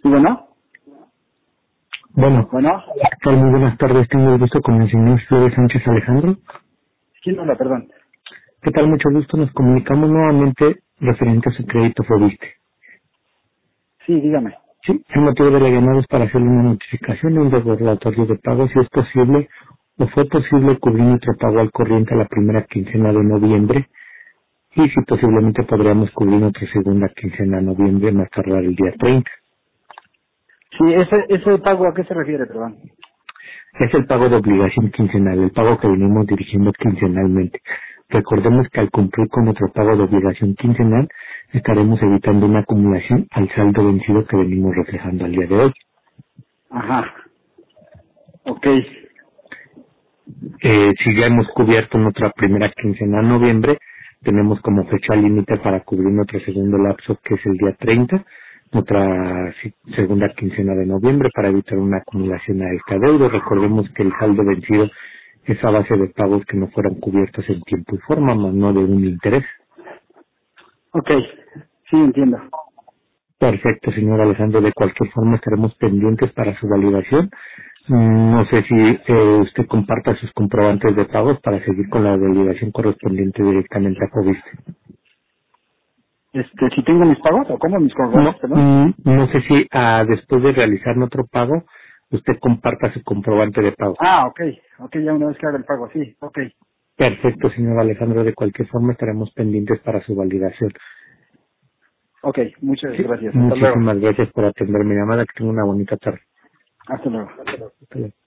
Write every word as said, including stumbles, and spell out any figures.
Sí, bueno. Bueno, Bueno. ¿qué tal? Muy buenas tardes. Tengo el gusto con el señor Flores Sánchez Alejandro. ¿Quién habla, perdón? ¿Qué tal? Mucho gusto. Nos comunicamos nuevamente referente a su crédito Fobiste. Sí, dígame. Sí, el motivo de la llamada es para hacerle una notificación de un recordatorio de pago, si es posible o fue posible cubrir nuestro pago al corriente a la primera quincena de noviembre y si posiblemente podríamos cubrir nuestra segunda quincena de noviembre más tardar el día treinta. Sí, ese, ese pago, ¿a qué se refiere, perdón? Es el pago de obligación quincenal, el pago que venimos dirigiendo quincenalmente. Recordemos que al cumplir con nuestro pago de obligación quincenal, estaremos evitando una acumulación al saldo vencido que venimos reflejando al día de hoy. Ajá. Ok. Eh, si ya hemos cubierto nuestra primera quincena en noviembre, tenemos como fecha límite para cubrir nuestro segundo lapso, que es el día treinta, nuestra si- segunda quincena de noviembre, para evitar una acumulación a esta deuda. Recordemos que el saldo vencido es a base de pagos que no fueran cubiertos en tiempo y forma, más no de un interés. Ok. Sí, entiendo. Perfecto, señor Alejandro. De cualquier forma estaremos pendientes para su validación. Mm, No sé si eh, usted comparta sus comprobantes de pagos para seguir con la validación correspondiente directamente a Fobiste. Este, si tengo mis pagos, ¿o cómo mis No, comprobantes, perdón? mm, no sé si ah, después de realizar nuestro pago, usted comparta su comprobante de pago. Ah, ok. Ok, ya una vez que haga el pago, sí. Ok. Perfecto, señor Alejandro. De cualquier forma estaremos pendientes para su validación. Ok, muchas Sí, gracias. Hasta luego. muchísimas gracias por atender mi llamada. Que tenga una bonita tarde. Hasta luego. Hasta luego.